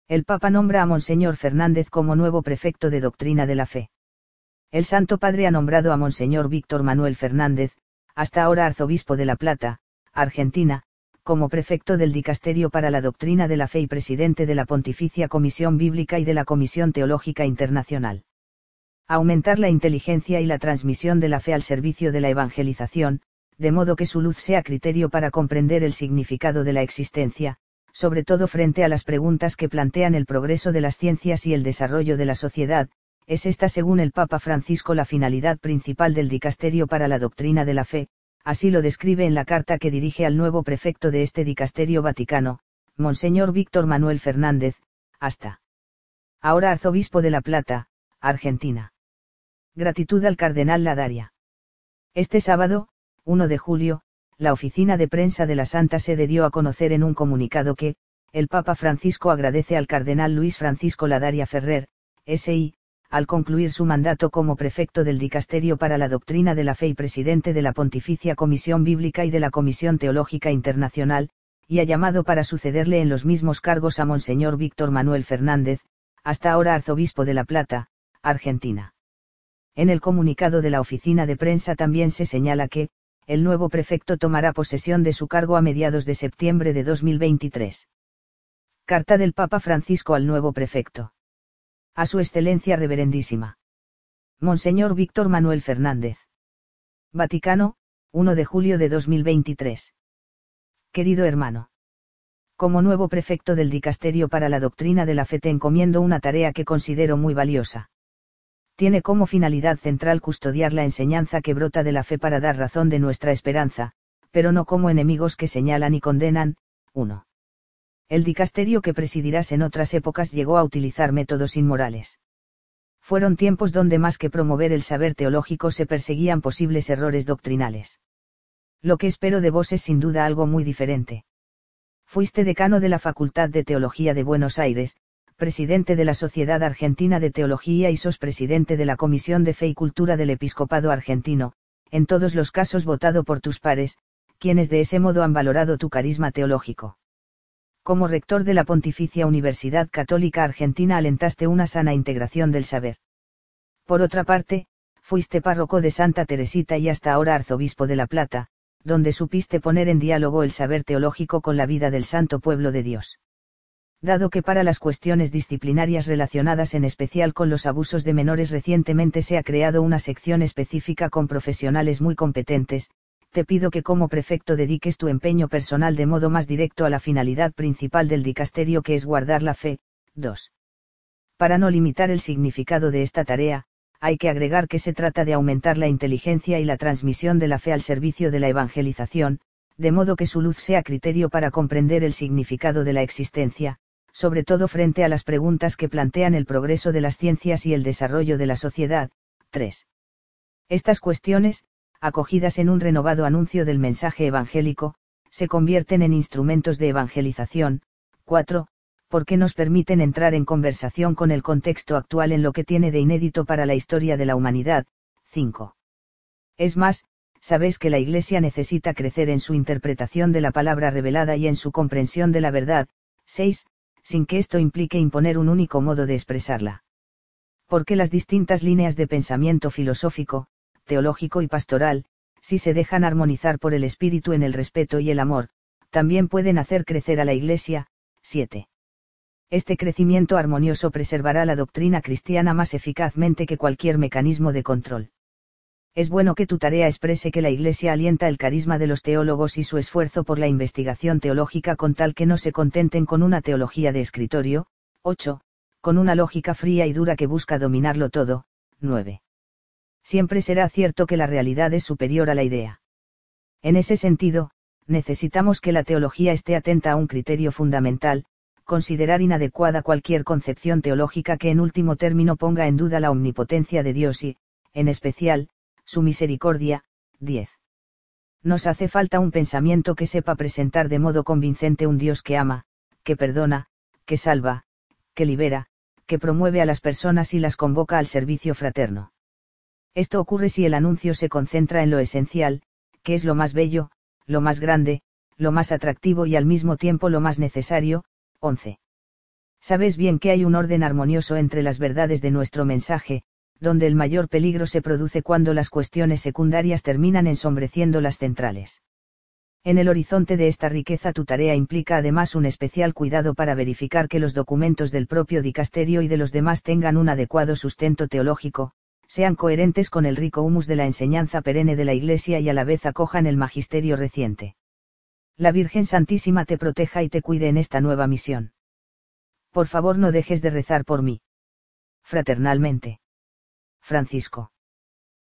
El Papa nombra a Monseñor Fernández como nuevo prefecto de Doctrina de la Fe. El Santo Padre ha nombrado a Monseñor Víctor Manuel Fernández, hasta ahora arzobispo de La Plata, Argentina, como prefecto del Dicasterio para la Doctrina de la Fe y presidente de la Pontificia Comisión Bíblica y de la Comisión Teológica Internacional. Aumentar la inteligencia y la transmisión de la fe al servicio de la evangelización, de modo que su luz sea criterio para comprender el significado de la existencia, sobre todo frente a las preguntas que plantean el progreso de las ciencias y el desarrollo de la sociedad. Es esta, según el Papa Francisco, la finalidad principal del Dicasterio para la Doctrina de la Fe, así lo describe en la carta que dirige al nuevo prefecto de este Dicasterio Vaticano, Monseñor Víctor Manuel Fernández, hasta ahora arzobispo de La Plata, Argentina. Gratitud al Cardenal Ladaria. Este sábado, 1 de julio, la oficina de prensa de la Santa Sede dio a conocer en un comunicado que, el Papa Francisco agradece al Cardenal Luis Francisco Ladaria Ferrer, S.I., al concluir su mandato como prefecto del Dicasterio para la Doctrina de la Fe y presidente de la Pontificia Comisión Bíblica y de la Comisión Teológica Internacional, y ha llamado para sucederle en los mismos cargos a Monseñor Víctor Manuel Fernández, hasta ahora arzobispo de La Plata, Argentina. En el comunicado de la oficina de prensa también se señala que, el nuevo prefecto tomará posesión de su cargo a mediados de septiembre de 2023. Carta del Papa Francisco al nuevo prefecto. A su excelencia reverendísima Monseñor Víctor Manuel Fernández. Vaticano, 1 de julio de 2023. Querido hermano. Como nuevo prefecto del Dicasterio para la Doctrina de la Fe te encomiendo una tarea que considero muy valiosa. Tiene como finalidad central custodiar la enseñanza que brota de la fe para dar razón de nuestra esperanza, pero no como enemigos que señalan y condenan. 1. El dicasterio que presidirás en otras épocas llegó a utilizar métodos inmorales. Fueron tiempos donde más que promover el saber teológico se perseguían posibles errores doctrinales. Lo que espero de vos es sin duda algo muy diferente. Fuiste decano de la Facultad de Teología de Buenos Aires, presidente de la Sociedad Argentina de Teología y sos presidente de la Comisión de Fe y Cultura del Episcopado Argentino, en todos los casos votado por tus pares, quienes de ese modo han valorado tu carisma teológico. Como rector de la Pontificia Universidad Católica Argentina alentaste una sana integración del saber. Por otra parte, fuiste párroco de Santa Teresita y hasta ahora arzobispo de La Plata, donde supiste poner en diálogo el saber teológico con la vida del santo pueblo de Dios. Dado que para las cuestiones disciplinarias relacionadas en especial con los abusos de menores recientemente se ha creado una sección específica con profesionales muy competentes, te pido que como prefecto dediques tu empeño personal de modo más directo a la finalidad principal del dicasterio, que es guardar la fe. 2. Para no limitar el significado de esta tarea, hay que agregar que se trata de aumentar la inteligencia y la transmisión de la fe al servicio de la evangelización, de modo que su luz sea criterio para comprender el significado de la existencia, sobre todo frente a las preguntas que plantean el progreso de las ciencias y el desarrollo de la sociedad. 3. Estas cuestiones, acogidas en un renovado anuncio del mensaje evangélico, se convierten en instrumentos de evangelización. 4. Porque nos permiten entrar en conversación con el contexto actual en lo que tiene de inédito para la historia de la humanidad. 5. Es más, sabes que la Iglesia necesita crecer en su interpretación de la palabra revelada y en su comprensión de la verdad. 6. Sin que esto implique imponer un único modo de expresarla. Porque las distintas líneas de pensamiento filosófico, teológico y pastoral, si se dejan armonizar por el Espíritu en el respeto y el amor, también pueden hacer crecer a la Iglesia. 7. Este crecimiento armonioso preservará la doctrina cristiana más eficazmente que cualquier mecanismo de control. Es bueno que tu tarea exprese que la Iglesia alienta el carisma de los teólogos y su esfuerzo por la investigación teológica con tal que no se contenten con una teología de escritorio. 8. Con una lógica fría y dura que busca dominarlo todo. 9. Siempre será cierto que la realidad es superior a la idea. En ese sentido, necesitamos que la teología esté atenta a un criterio fundamental: considerar inadecuada cualquier concepción teológica que en último término ponga en duda la omnipotencia de Dios y, en especial, su misericordia. 10. Nos hace falta un pensamiento que sepa presentar de modo convincente un Dios que ama, que perdona, que salva, que libera, que promueve a las personas y las convoca al servicio fraterno. Esto ocurre si el anuncio se concentra en lo esencial, que es lo más bello, lo más grande, lo más atractivo y al mismo tiempo lo más necesario. 11. Sabes bien que hay un orden armonioso entre las verdades de nuestro mensaje, donde el mayor peligro se produce cuando las cuestiones secundarias terminan ensombreciendo las centrales. En el horizonte de esta riqueza tu tarea implica además un especial cuidado para verificar que los documentos del propio dicasterio y de los demás tengan un adecuado sustento teológico, sean coherentes con el rico humus de la enseñanza perenne de la Iglesia y a la vez acojan el magisterio reciente. La Virgen Santísima te proteja y te cuide en esta nueva misión. Por favor, no dejes de rezar por mí. Fraternalmente. Francisco.